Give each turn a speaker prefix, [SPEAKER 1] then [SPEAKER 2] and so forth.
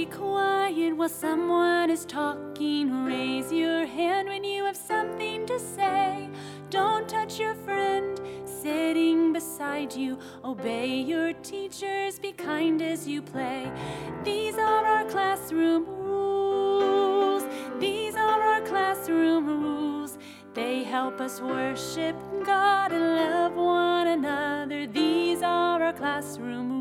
[SPEAKER 1] quiet while someone is talking. Raise your hand when you have something to say. Don't touch your friend sitting beside you. Obey your teachers, be kind as you play. These are our classroom rules. These are our classroom rules. They help us worship God and love one another. These are our classroom rules.